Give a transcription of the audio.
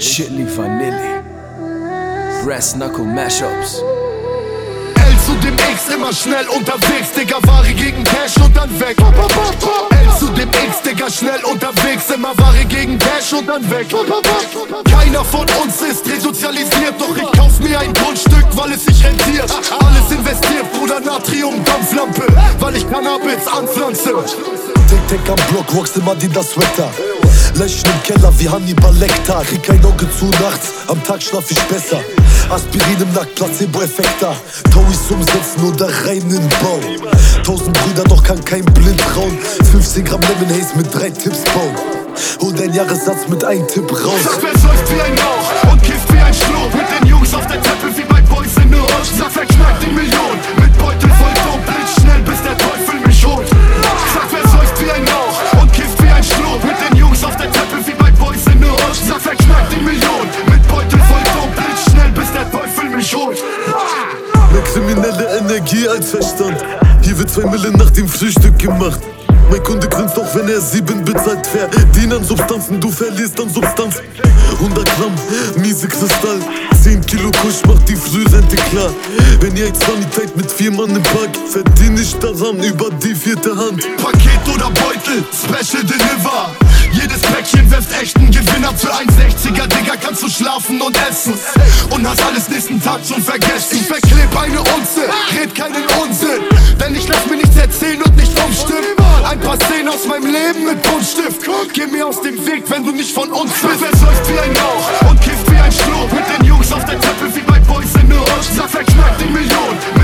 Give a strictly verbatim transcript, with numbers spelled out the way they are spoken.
Chili Vanilli, Brass Knuckle Mashups. L zu dem X, immer schnell unterwegs, Digga, Ware gegen Cash und dann weg. L zu dem X, Digga, schnell unterwegs, immer Ware gegen Cash und dann weg. Keiner von uns ist resozialisiert, doch ich kauf mir ein Grundstück, weil es sich rentiert. Alles investiert, Bruder, Natrium-Dampflampe, weil ich Cannabis anpflanze. Tic-Tac am Block, rocks immer die das Wetter. Lächeln im Keller wie Hannibal Lecter. Krieg kein Auge zu nachts, am Tag schlaf ich besser. Aspirin im Nack, Placebo-Effekt da. Tauis umsetzen oder rein in den Bau. Tausend Brüder, doch kann kein blind trauen. fünfzehn Gramm Lemon Haze mit drei Tipps bauen. Hol dein Jahressatz mit ein Tipp raus. Sag, wer säuft wie ein Rauch und kifft wie ein Stroh. Mit den Jungs auf der Treppe wie bei Boys in the Hood. Sag, wer knackt die Million mit Beutel voll Dope. Blitzschnell, bis der Teufel mich holt. Sag, wer säuft wie ein Rauch und kifft wie ein Stroh. Mit den Jungs auf der Treppe wie bei Boys in the Hood. Sag, wer knackt die Million mit Beutel voll Dope. Blitzschnell, bis der Teufel mich holt. Mehr kriminelle Energie als Verstand. Hier wird zwei Mille nach dem Frühstück gemacht. Mein Kunde grinst auch, wenn er sieben bezahlt. Verdien an Substanzen, du verlierst an Substanz. hundert Gramm, miese Kristall. zehn Kilo Kusch macht die Frührente klar. Wenn ihr jetzt Vanität mit vier Mann im Park, verdien ich daran über die vierte Hand. Paket oder Beutel, Special Deliver. Jedes Päckchen wirft echten Gewinner. Für ein sechziger, Digga, kannst du schlafen und essen. Und hast alles nächsten Tag schon vergessen. Ich verkleb eine Unze, red keinen Unsinn. Denn ich lass mir nichts erzählen und nicht umstimmen. Ein paar Szenen aus meinem Leben mit Buntstift. Geh mir aus dem Weg, wenn du nicht von uns bist. Wer säuft wie ein Rauch und kifft wie ein Stroh. Mit den Jungs auf der Treppe wie bei Boys in the Hood. Sag, wer knackt die Million